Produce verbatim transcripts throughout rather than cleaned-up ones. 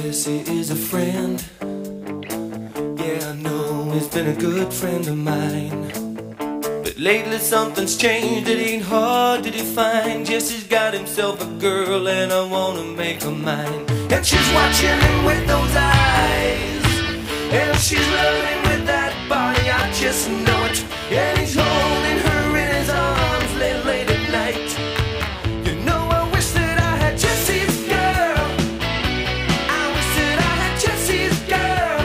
Jesse is a friend. Yeah, I know he's been a good friend of mine. But lately something's changed, it ain't hard to define. Jesse's got himself a girl and I wanna make her mine. And she's watching him with those eyes, and she's loving him with that body, I just know it. And he's holding her in his arms late, late at night. You know I wish that I had Jesse's girl. I wish that I had Jesse's girl.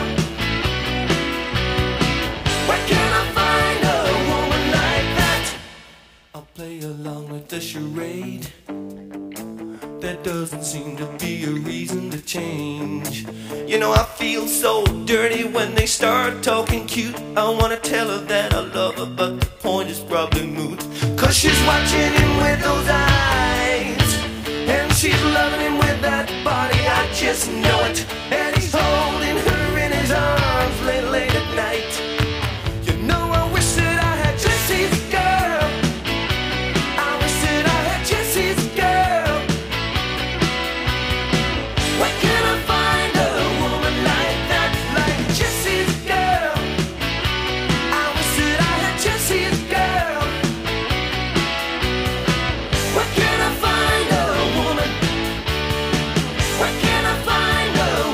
Where can I find a woman like that? I'll play along with the charade. There doesn't seem to be a reason to change. You know I feel so dirty when they start talking cute. I wanna tell her that I love her, but the point is probably moot. Cause she's watching him with those eyes, and she's loving him with that body, I just know it. And he's holding her in his arms late, late at night. You know I wish that I had Jesse's girl. I wish that I had Jesse's girl. Where can I find a woman like that, like Jesse's girl? I wish that I had Jesse's girl. Where can I find a woman? Where can I find a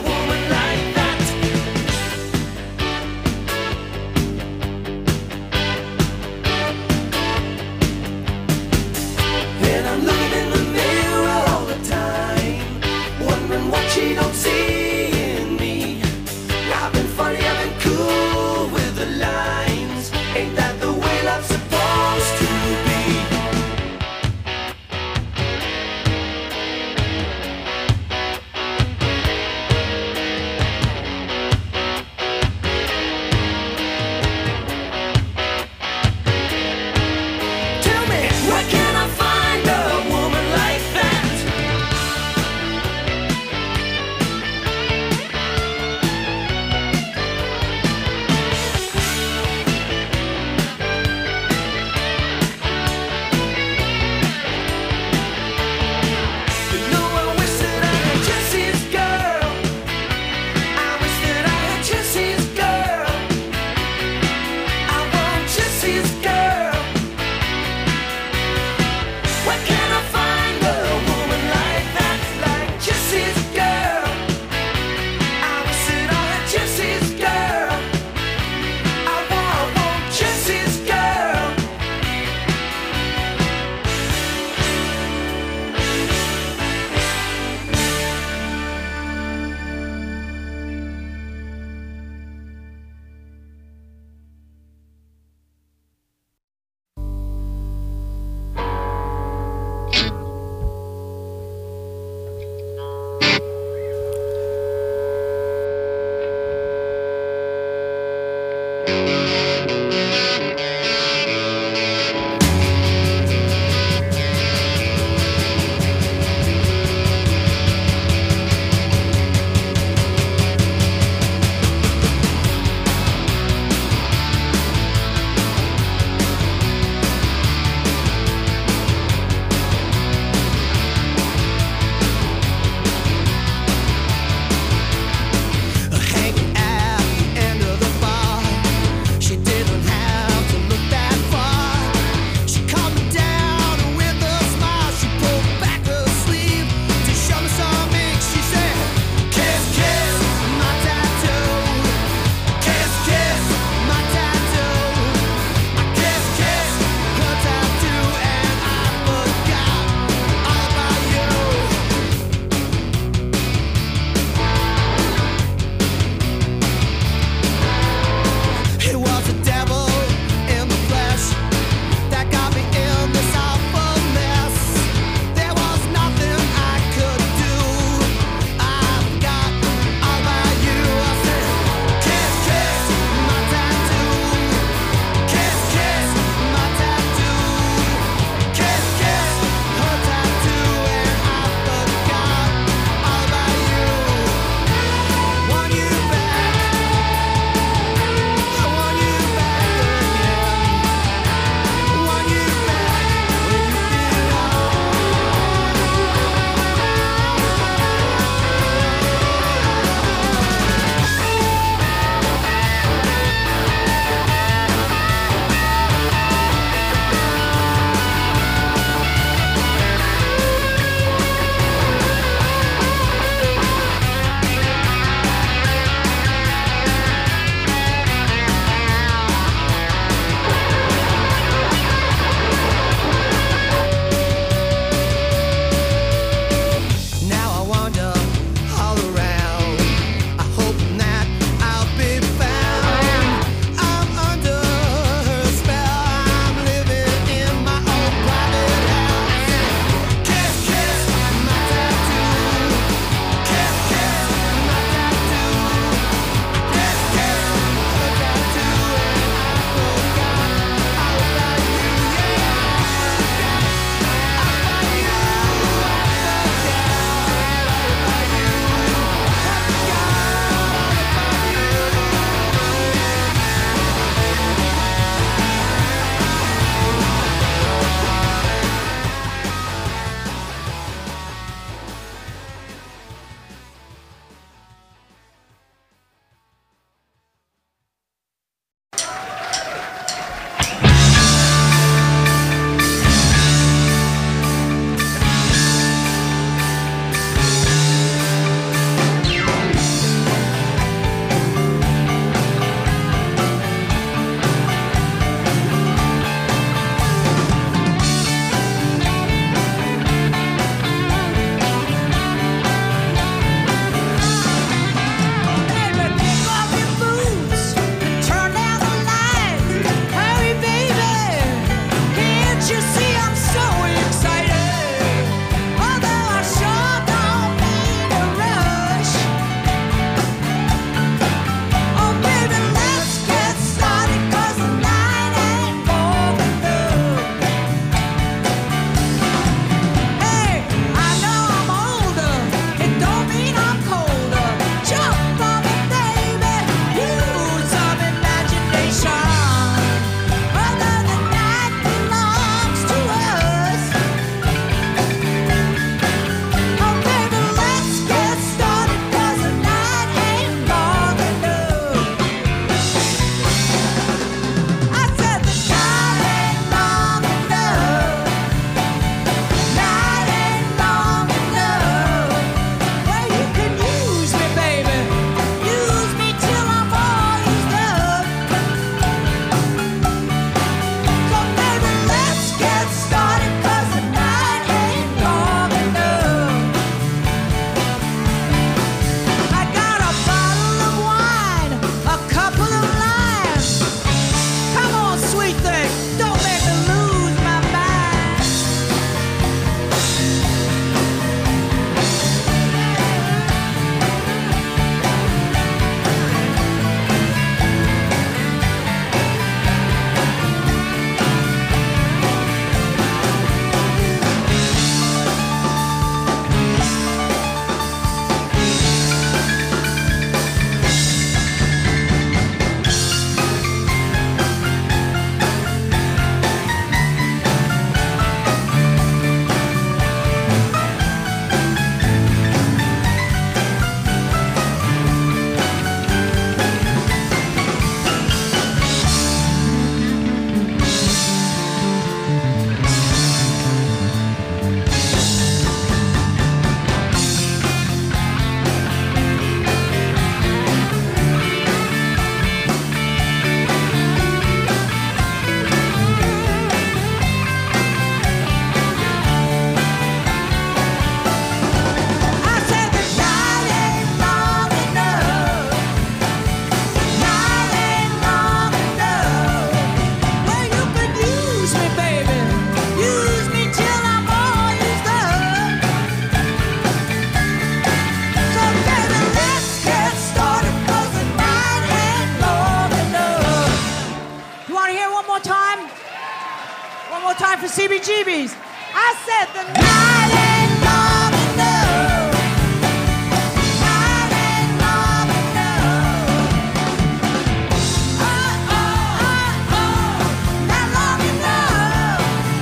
for C B G B's. I said the night ain't long enough. Night ain't long enough. Oh, oh, oh, oh, not long enough.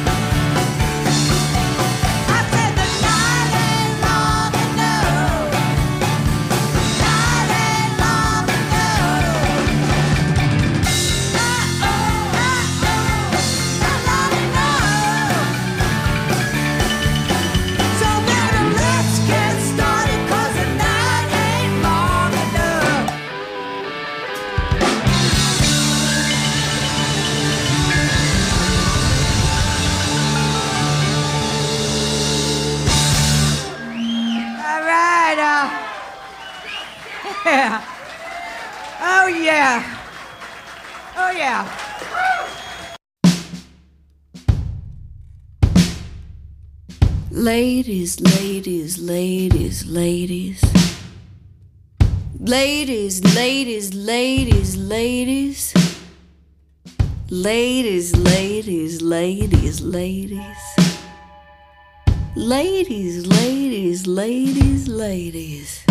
I said the night ain't long enough. Night ain't long enough. Oh, oh, oh, oh, not long enough. So baby, let's get started, 'cause the night ain't long enough. All right, uh, yeah. Oh yeah. Oh yeah. Ladies, ladies, ladies, ladies. Ladies, ladies, ladies, ladies. Ladies, ladies, ladies, ladies. Ladies, ladies, ladies, ladies.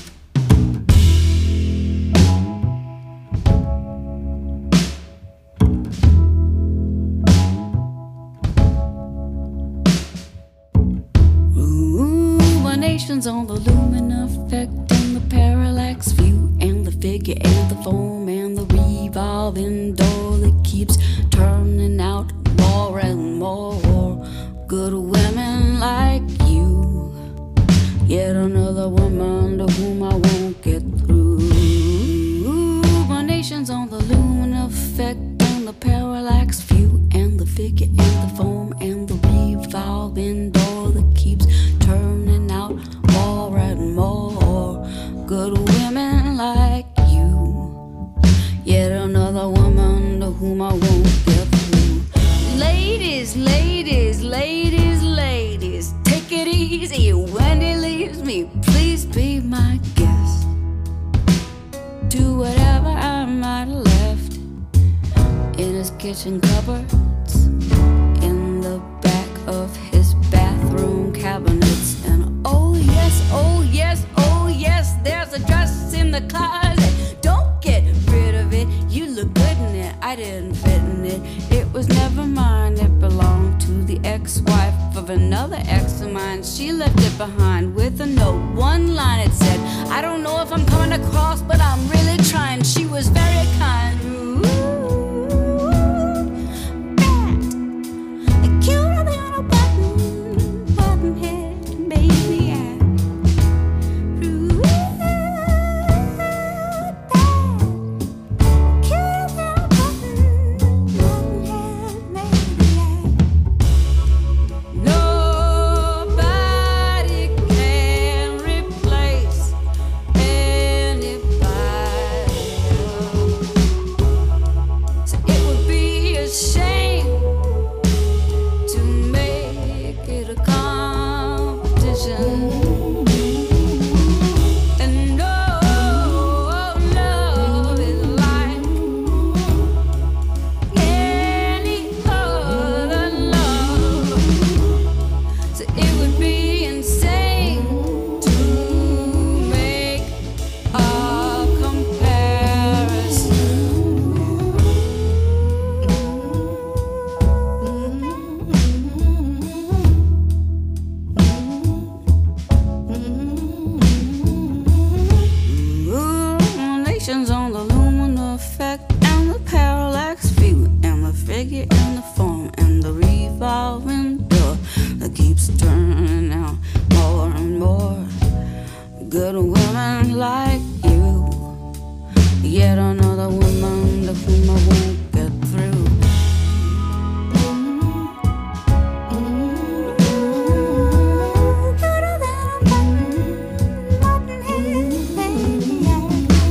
Ruminations on the lumen effect and the parallax view and the figure and the foam and the revolving door that keeps turning out more and more good women like you. Yet another woman to whom I won't get through. Ruminations on the lumen effect and the parallax view and the figure and the foam and the revolving door that keeps turning out more and more good women like you. Yet another woman to whom I won't get through. Ladies, ladies, ladies, ladies, take it easy when he leaves me. Please be my guest. Do whatever I might have left in his kitchen cupboards, in the back of his bathroom cabinets. And oh yes, oh yes, oh yes, there's a dress in the closet. Don't get rid of it, you look good in it. I didn't fit in it, it was never mine. It belonged to the ex-wife of another ex of mine. She left it behind with a note, one line it said, I don't know if I'm coming across, but I'm really trying. She was very kind. Ooh, that, cuter than a button, button head, baby. Yeah. Ooh, that, cuter than a button, button head, baby. Yeah. Nobody can replace anybody else. So it would be a shame to make it a competition. And no love is like any other love. So it would be insane to make a comparison. Ruminations on the lumen effect and the parallax view and the figure and the form and the revolving door that keeps turning out more and more good women like you. Yet another woman to whom I won't get through. Cuter than a button, button head, baby. Yeah.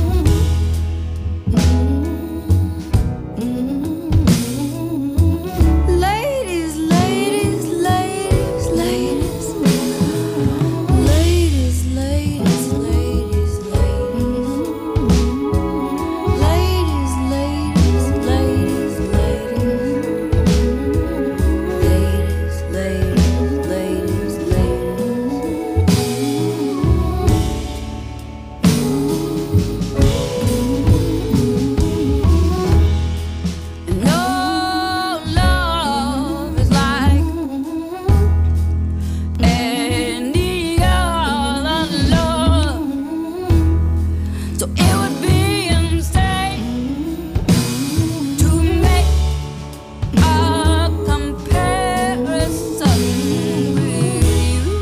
Ladies, ladies, ladies, ladies. Ladies, ladies, ladies, ladies. Ladies, ladies, ladies. So it would be insane to make a comparison with you.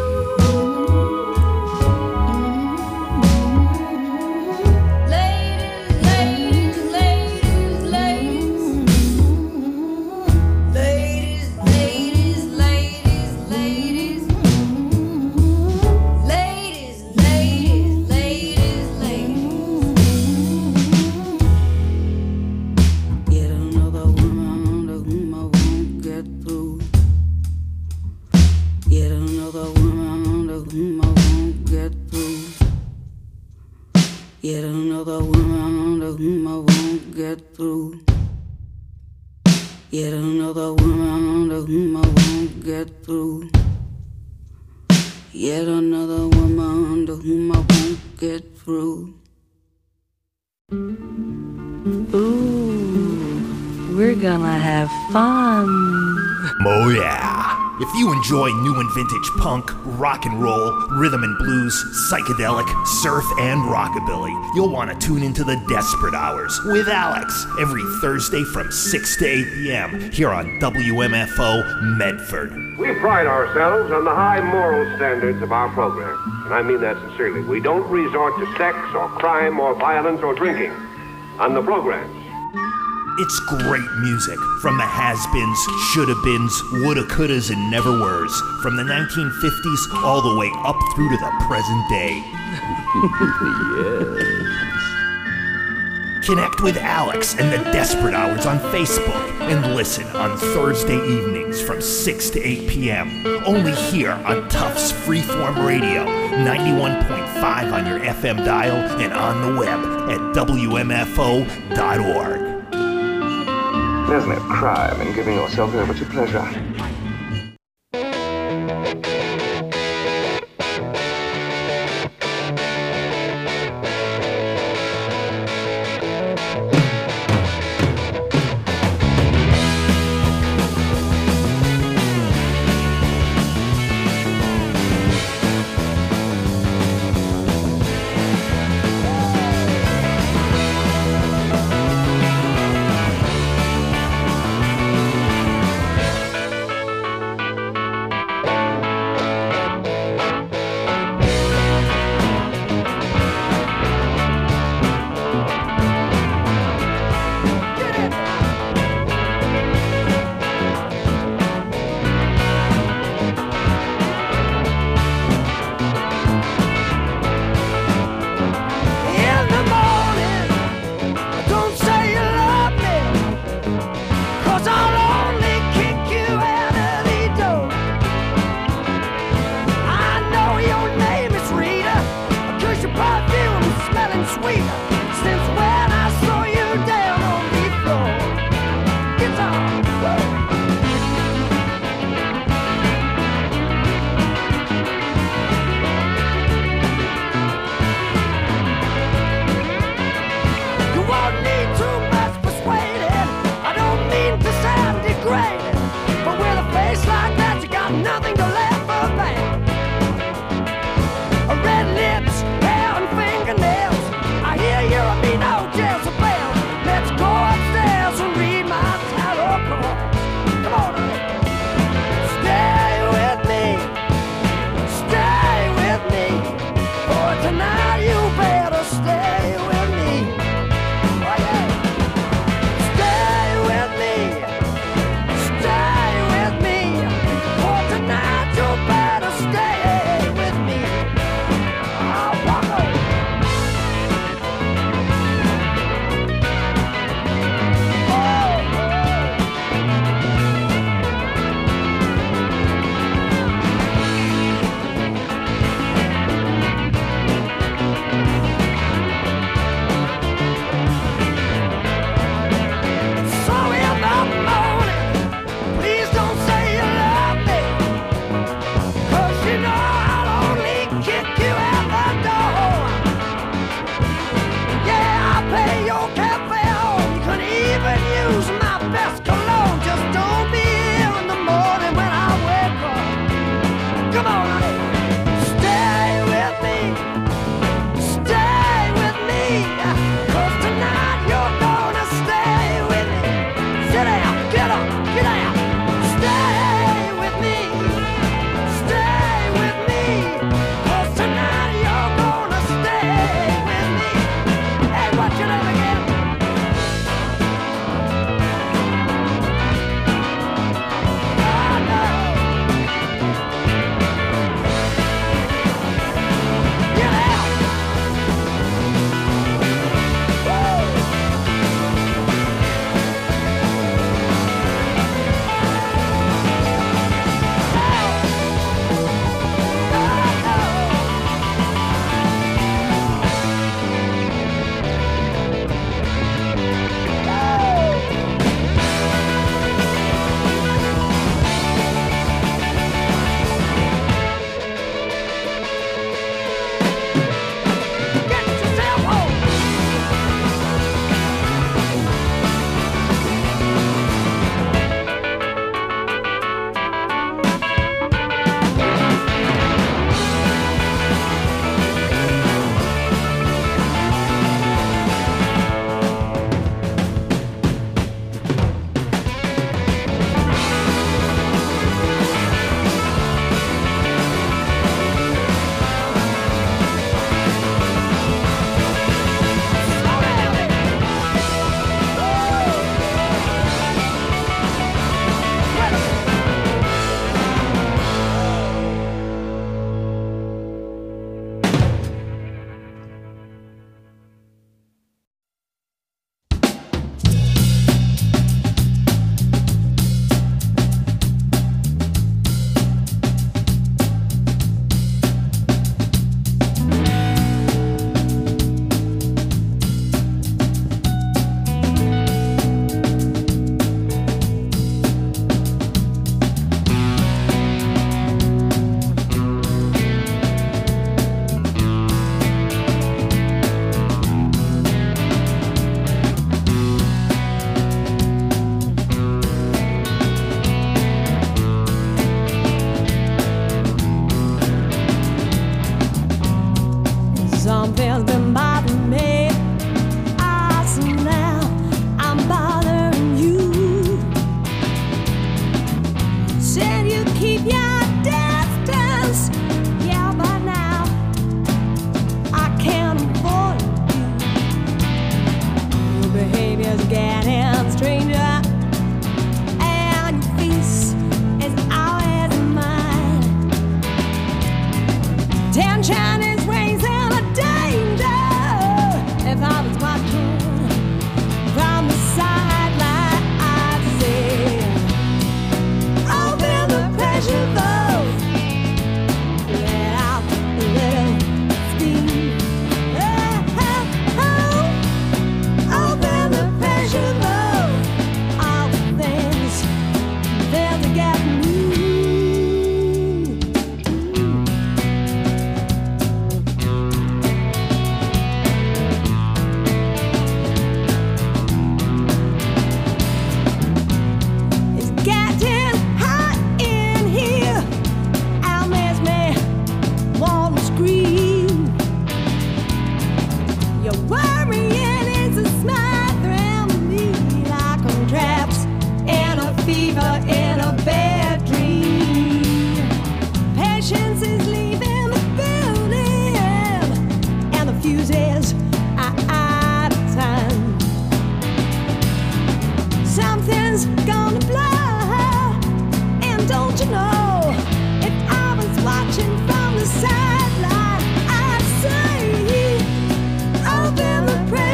Ladies, ladies, ladies, ladies. Ladies, ladies, ladies, ladies. Ladies, ladies, ladies, ladies. Yet another woman to whom I won't get through. Yet another woman to whom I won't get through. Yet another woman to whom I won't get through. Yet another woman to whom I won't get through. Yet another woman to whom I won't get through. Ooh, we're gonna have fun. Oh yeah. If you enjoy new and vintage punk, rock and roll, rhythm and blues, psychedelic, surf, and rockabilly, you'll want to tune into the Desperate Hours with Alex every Thursday from six to eight p.m. here on W M F O Medford. We pride ourselves on the high moral standards of our program, and I mean that sincerely. We don't resort to sex or crime or violence or drinking on the programs. It's great music from the has-beens, shoulda-beens, woulda-couldas, and never-weres, from the nineteen fifties all the way up through to the present day. Yes. Connect with Alex and the Desperate Hours on Facebook and listen on Thursday evenings from six to eight p.m. only here on Tufts Freeform Radio, ninety-one point five on your F M dial and on the web at W M F O dot org. There's no crime in giving yourself over to pleasure.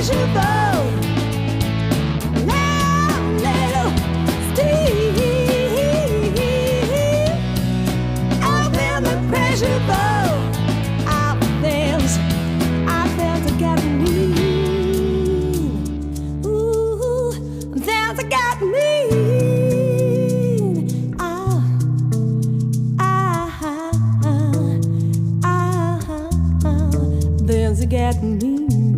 pressure boat. Now, little Steve, up in the pressure boat. Our things, our things are getting mean. Ooh, things are getting mean. Ah, ah, ah, ah, ah, things are getting mean.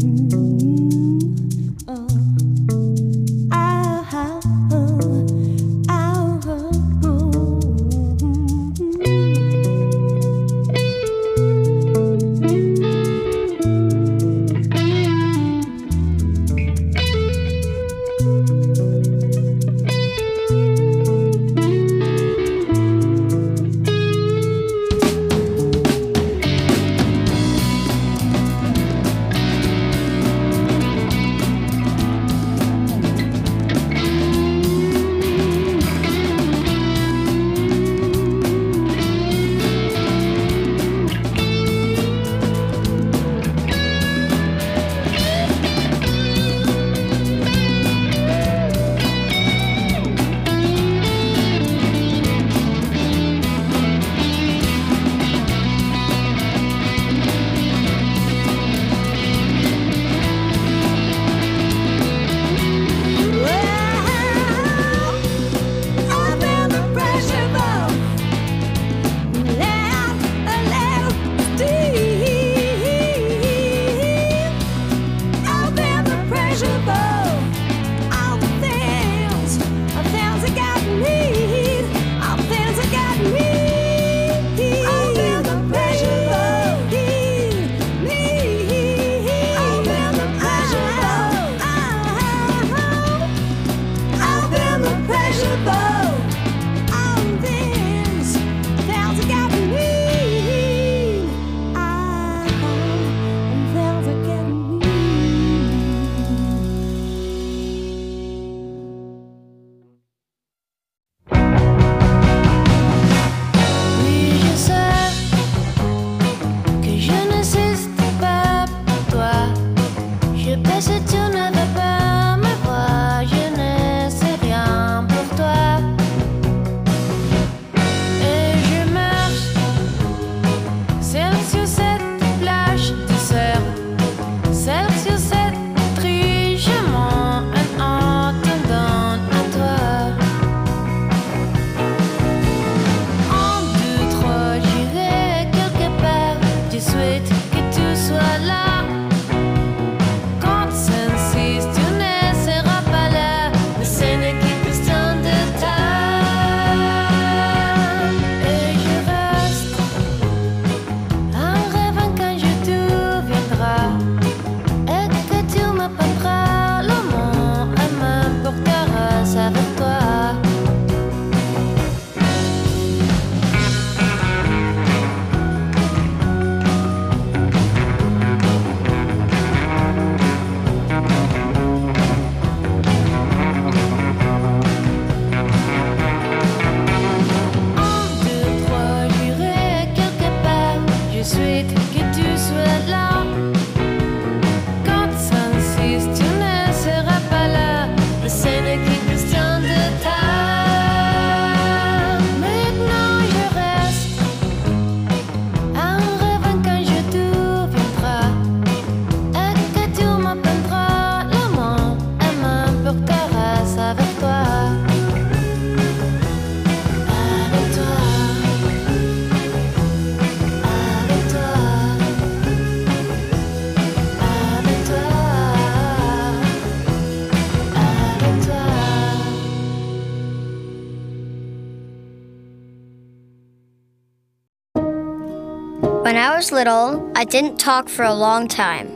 When I was little, I didn't talk for a long time.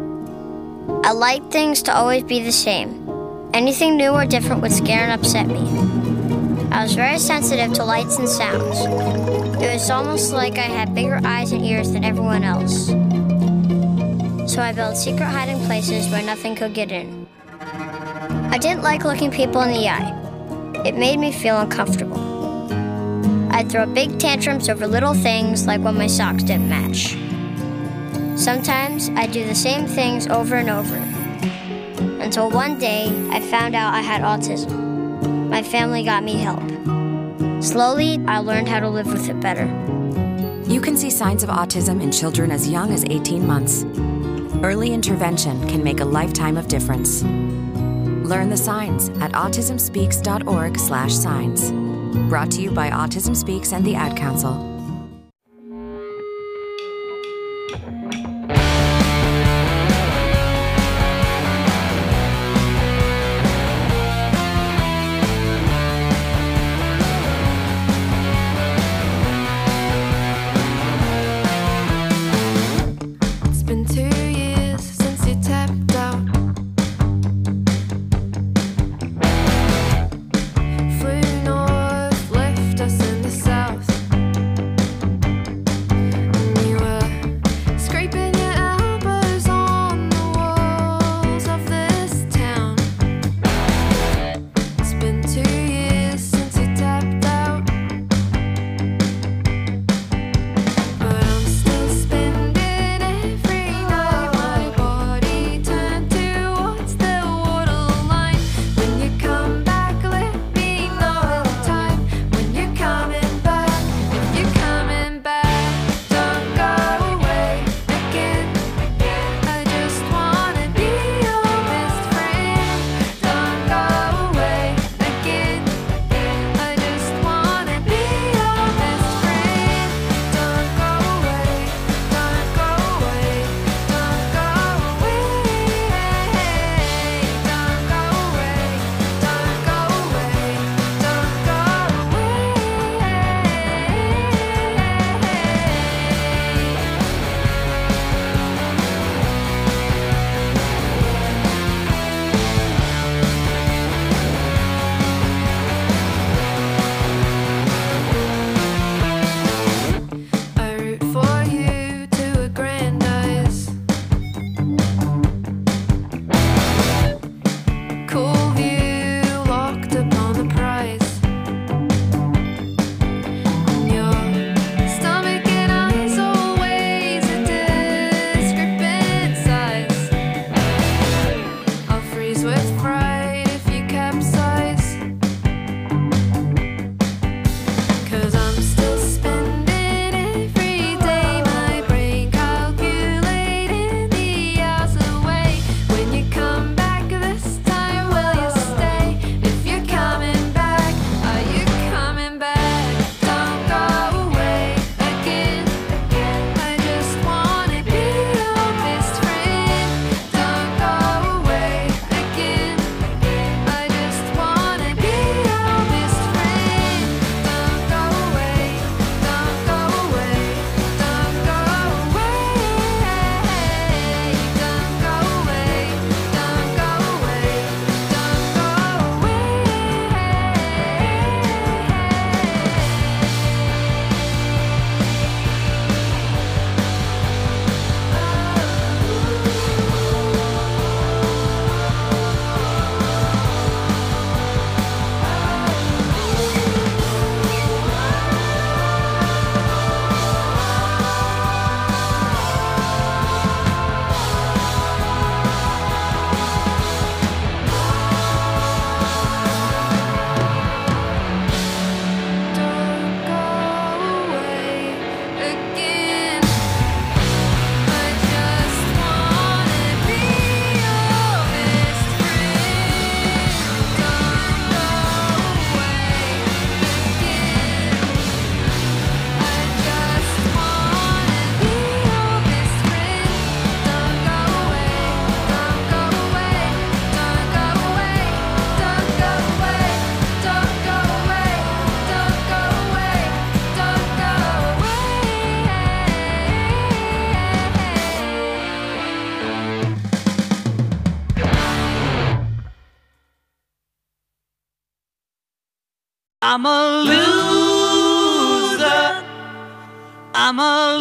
I liked things to always be the same. Anything new or different would scare and upset me. I was very sensitive to lights and sounds. It was almost like I had bigger eyes and ears than everyone else. So I built secret hiding places where nothing could get in. I didn't like looking people in the eye. It made me feel uncomfortable. I'd throw big tantrums over little things like when my socks didn't match. Sometimes I'd do the same things over and over, Until one day, I found out I had autism. My family got me help. Slowly, I learned how to live with it better. You can see signs of autism in children as young as eighteen months. Early intervention can make a lifetime of difference. Learn the signs at autism speaks dot org slash signs. Brought to you by Autism Speaks and the Ad Council. I'm a loser. I'm a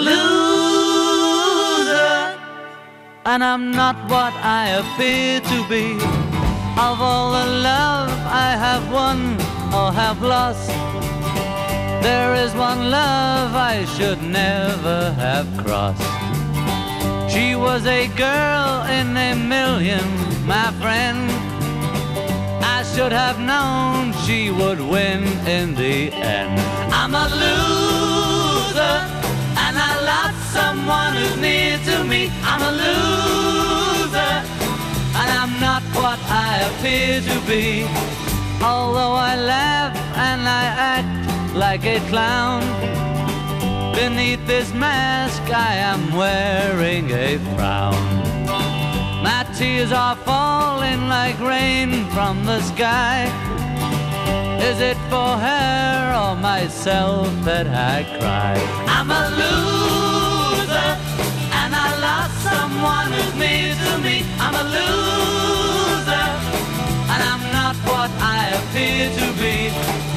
loser. And I'm not what I appear to be. Of all the love I have won or have lost, there is one love I should never have crossed. She was a girl in a million, my friend. I should have known she would win in the end. I'm a loser, and I lost someone who's near to me. I'm a loser, and I'm not what I appear to be. Although I laugh and I act like a clown, beneath this mask I am wearing a frown. My tears are falling like rain from the sky. Is it for her or myself that I cry? I'm a loser, and I lost someone who's near to me. I'm a loser, and I'm not what I appear to be.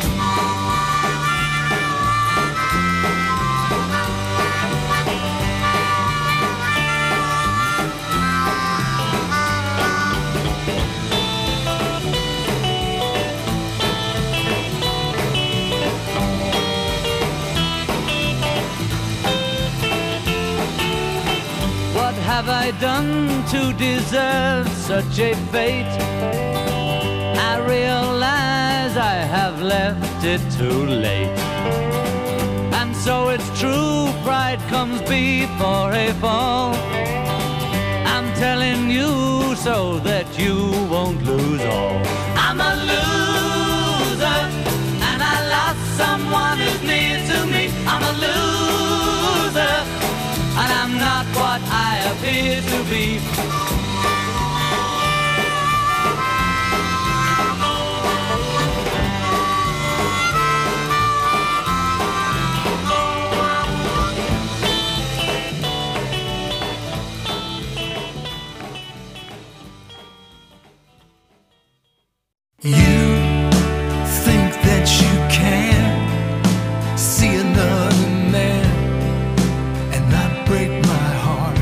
What have I done to deserve such a fate? I realize I have left it too late. And so it's true, pride comes before a fall. I'm telling you so that you won't lose all. I'm a loser, and I lost someone who's near to me. I'm a loser, and I'm not what I appear to be. You think that you can see another man and not break my heart.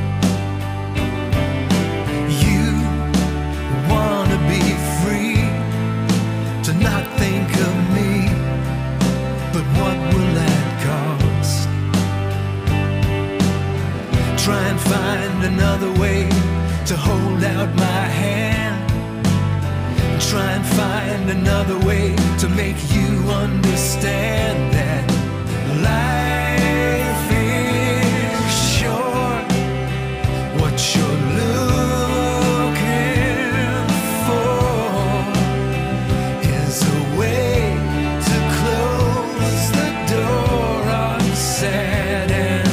You wanna be free to not think of me, but what will that cost? Try and find another way to hold out my hand. Try and find another way to make you understand that life is short. What you're looking for is a way to close the door on sad and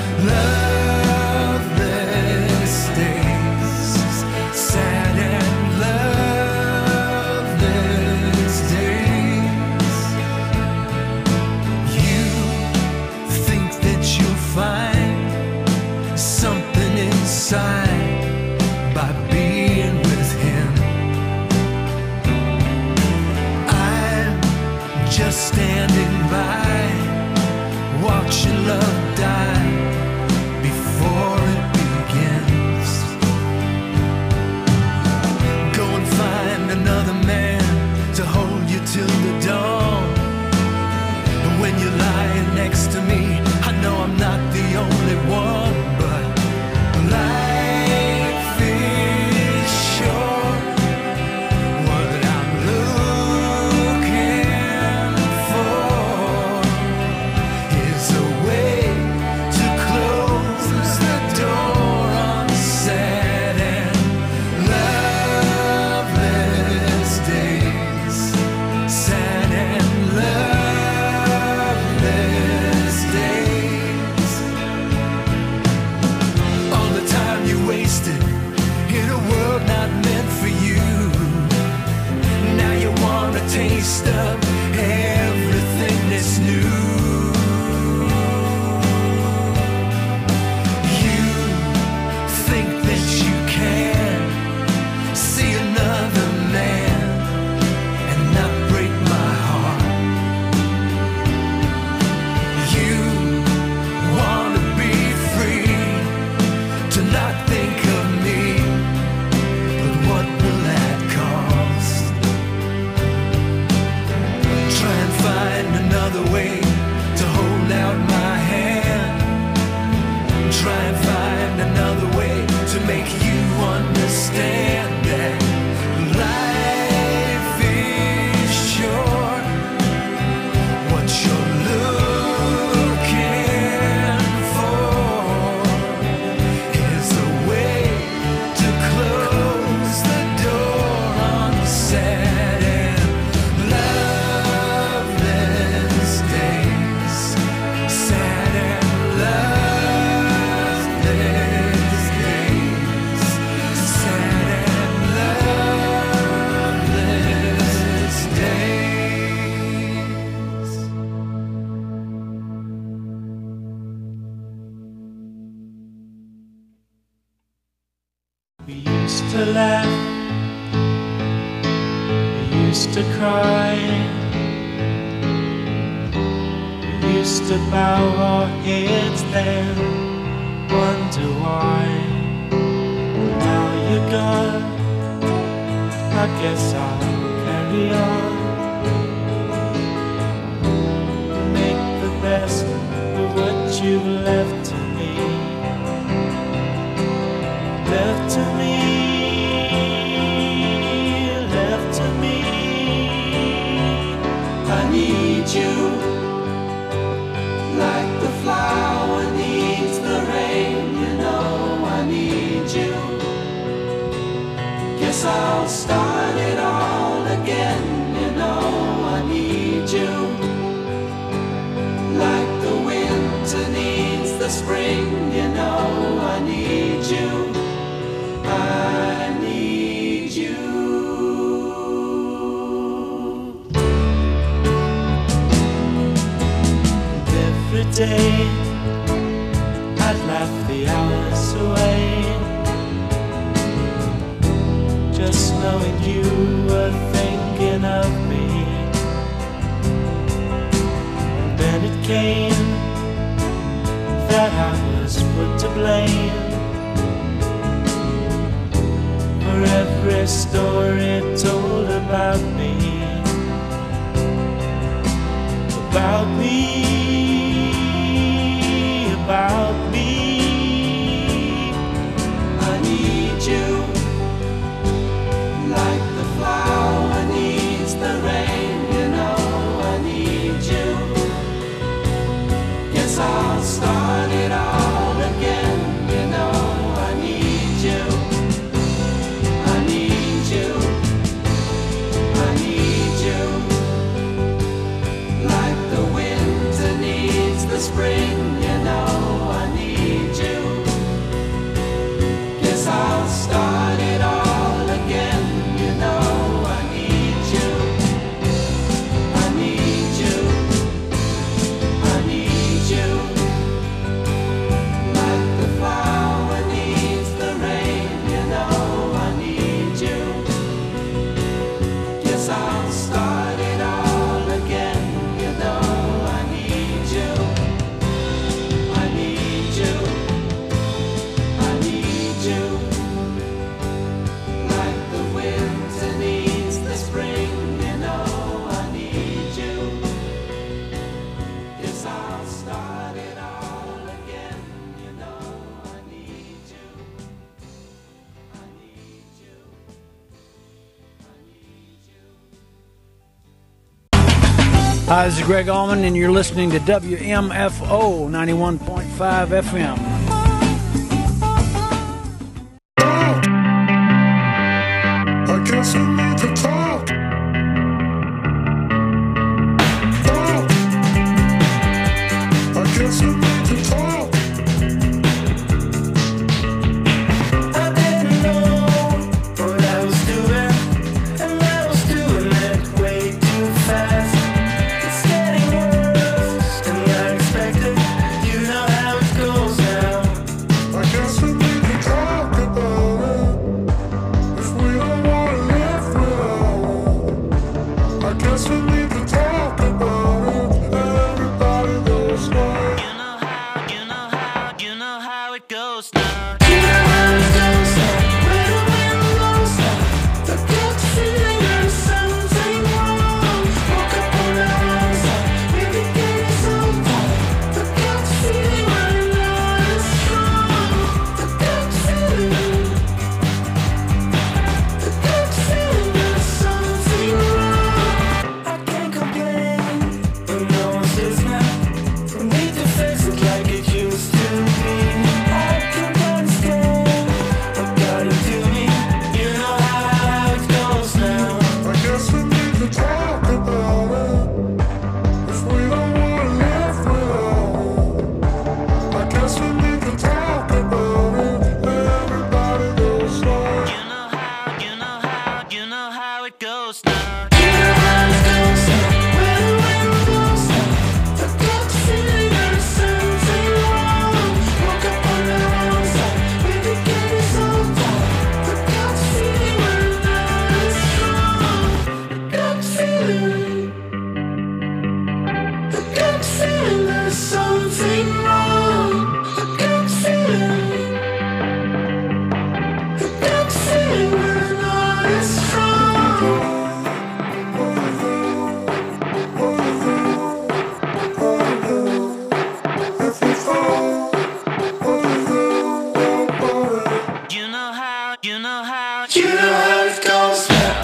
loveless days. Sad and loveless by being with him. I'm just standing by, watching love die before it begins. Go and find another man to hold you till the dawn. And when you're lying next to me, I know I'm not the only one, but life is short. What I'm looking for is a way to close the door on sad and loveless days. Sad and loveless days. All the time you wasted in a world not meant for you. Now you want a taste of everything that's new. You think that you can see another man and not break my heart. You wanna be free to not think of me, but what will that cost? to laugh, we used to cry, we used to bow our heads then, wonder why. Now you're gone, I guess I'll carry on, make the best of what you've left to me, left to me, left to me. I need you like the flower needs the rain, you know I need you. Guess I'll start it all again, you know I need you. Like the winter needs the spring, you know I need you. I need you. Every day I'd laugh the hours away, just knowing you were thinking of me. Then it came that I was put to blame for every story told about me, about me, about me. I need you like the flower needs the rain, you know I need you. Guess I'll start it all again, you know I need you. I need you, I need you. Like the winter needs the spring, you know I need you. Guess I'll start it all again, you know I need you. I need you, I need you. Like the flower needs the rain, you know I need you. Guess I'll start it all again, you know I need you. I need you, I need you. Like the winter needs the spring, you know I need you. Guess I'll start it all again, you know I need you. I need you, I need you. Hi, this is Greg Allman, and you're listening to W M F O ninety-one point five F M. I guess we need to talk. Talk. I guess we need to talk. I didn't know what I was doing, and I was doing it way too fast. It's getting worse than I expected. You know how it goes now. I guess we need to talk about it. If we don't wanna live You know how it goes now.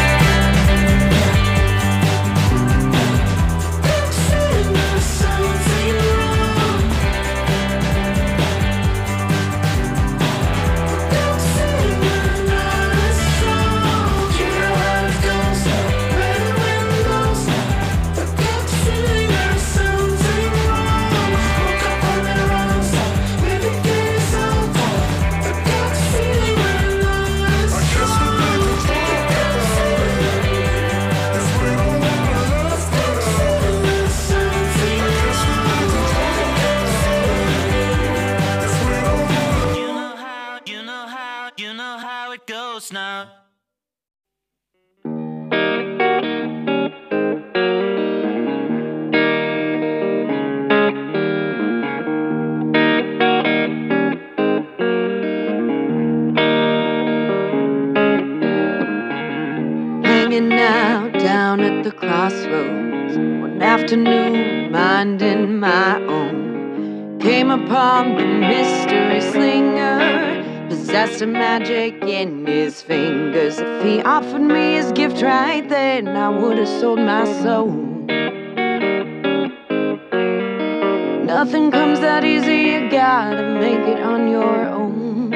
Now. Hanging out down at the crossroads one afternoon, minding my own, came upon the mystery slinger. Possessed a magic in his fingers. If he offered me his gift right then, I would have sold my soul. Nothing comes that easy, you gotta make it on your own.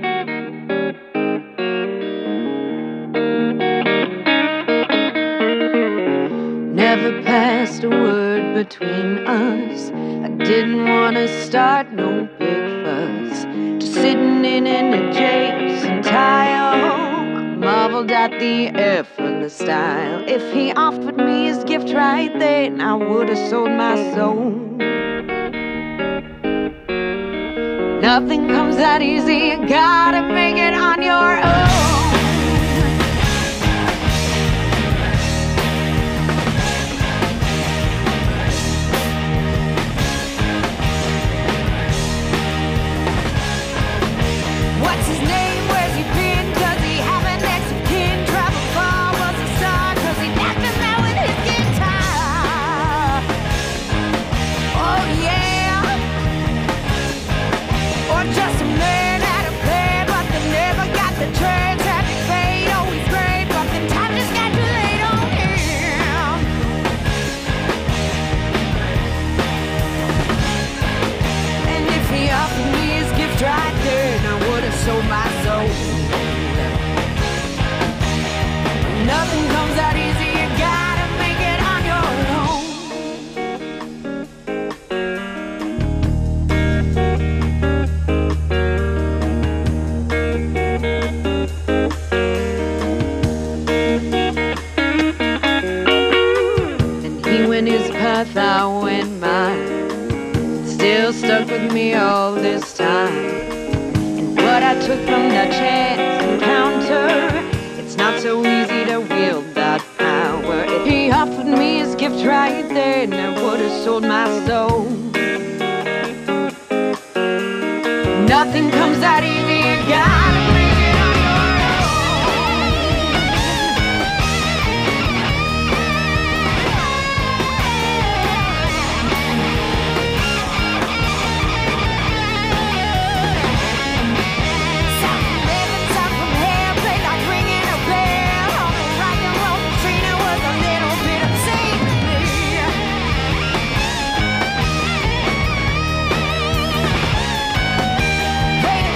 Never passed a word between us. I didn't wanna start no big fuss. Just sitting in an adjacent tile, marveled at the effortless style. If he offered me his gift right then, I would have sold my soul. Nothing comes that easy, you gotta make it on your own. What's his name? Where's he been? Does he have an next of kin? Travel far, was a star, cause he knocked him out with his guitar. Oh yeah. Or just a man had a plan, but they never got the chance. Happy fate, always great, but the time just got too late on him. And if he offered me his gift right there, I would have sold my soul. Nothing comes out easy, you gotta make it on your own. And he went his path, I went mine. Still stuck with me all this time. What I took from that chance encounter, it's not so easy to wield that power. If he offered me his gift right then, I would have sold my soul. Nothing comes that easy, you gotta make it on Wait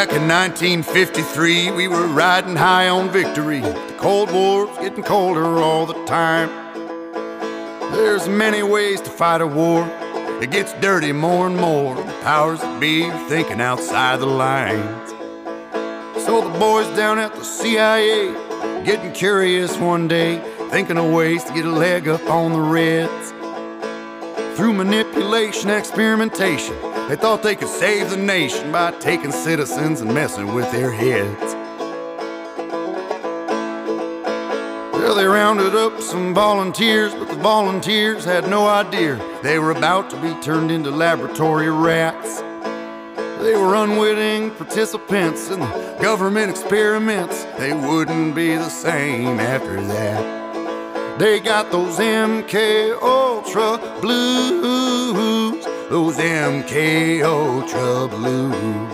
Back in nineteen fifty-three, we were riding high on victory. The Cold War's getting colder all the time. There's many ways to fight a war. It gets dirty more and more. The powers that be are thinking outside the lines. So the boys down at the C I A getting curious one day, thinking of ways to get a leg up on the Reds. Through manipulation, experimentation, they thought they could save the nation by taking citizens and messing with their heads. Well, they rounded up some volunteers, but the volunteers had no idea they were about to be turned into laboratory rats. They were unwitting participants in the government experiments. They wouldn't be the same after that. They got those M K Ultra blues, those M K Ultra blues.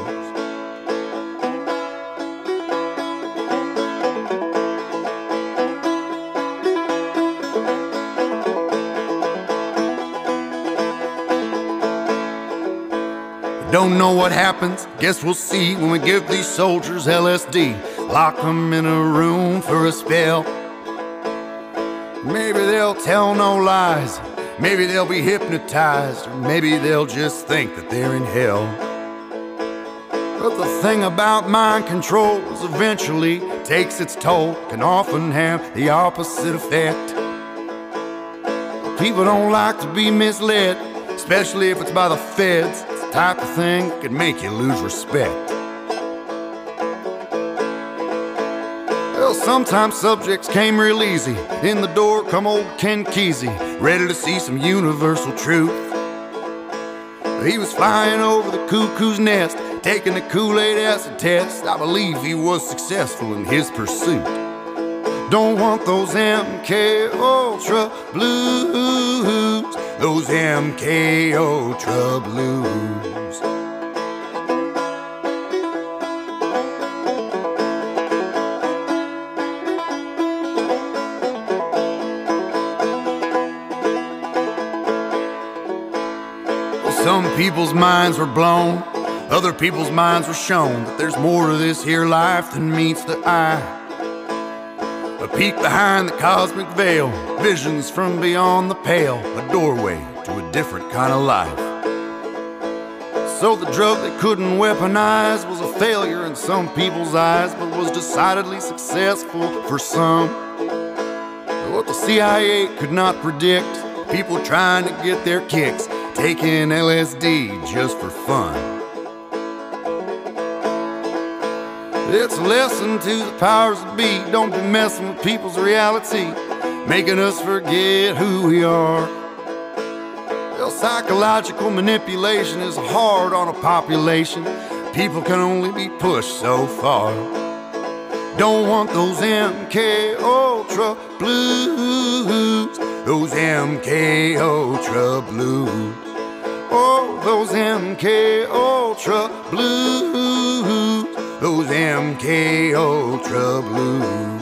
Don't know what happens, guess we'll see when we give these soldiers L S D. Lock them in a room for a spell. Maybe they'll tell no lies, maybe they'll be hypnotized, or maybe they'll just think that they're in hell. But the thing about mind control is eventually takes its toll, can often have the opposite effect. People don't like to be misled, especially if it's by the feds. It's the type of thing that could make you lose respect. Well, sometimes subjects came real easy. In the door come old Ken Kesey, ready to see some universal truth. He was flying over the cuckoo's nest, taking the Kool-Aid acid test. I believe he was successful in his pursuit. Don't want those M K Ultra blues, those M K Ultra blues. Some people's minds were blown, other people's minds were shown that there's more to this here life than meets the eye. A peek behind the cosmic veil, visions from beyond the pale, a doorway to a different kind of life. So the drug they couldn't weaponize was a failure in some people's eyes, but was decidedly successful for some. What the C I A could not predict, people trying to get their kicks, taking L S D just for fun. It's a lesson to the powers that be. Don't be messing with people's reality, making us forget who we are. Well, psychological manipulation is hard on a population. People can only be pushed so far. Don't want those M K Ultra blues, those M K Ultra blues. Oh, those M K Ultra blues, those M K Ultra blues.